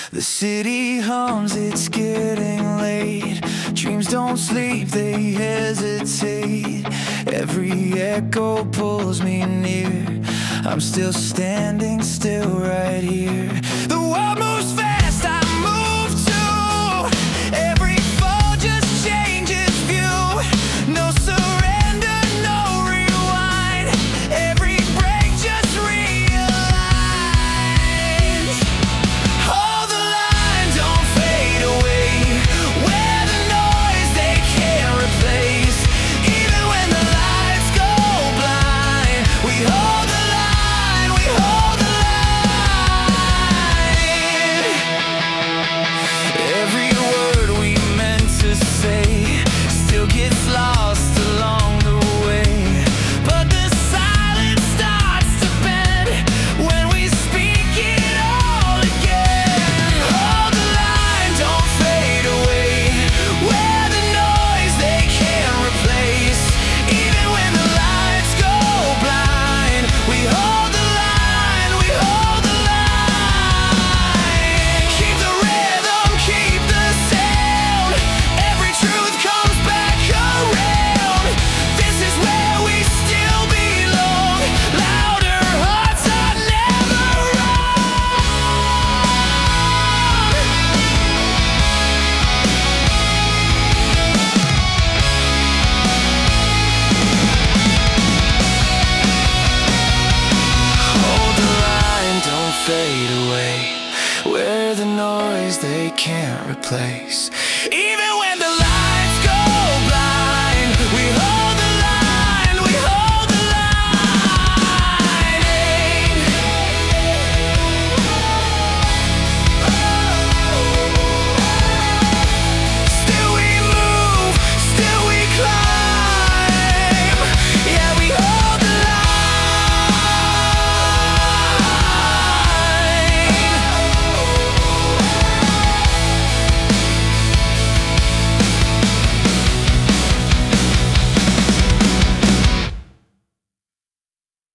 The city hums, it's getting late. Dreams don't sleep, they hesitate. Every echo pulls me near. I'm still standing still right here. The world moves fast, I move too. Every fall just changes view. No surrender, no rewind. Every break just realigns. Hold the line, don't fade away. Where the noise they can't replace. Even when the lights go blind, we hold the line, we hold the line. Every word we meant to say still gets lost along the way. But the silence starts to bend when we speak it all again. Hold the line, don't fade away. Where the noise they can't replace. Even when the lights go blind, we hold the line, we hold the line. Keep the rhythm, keep the sound. Every truth comes back around. This is where we still belong. Louder hearts are never wrong. Hold the line, don't fade away. Where the noise they can't replace. Even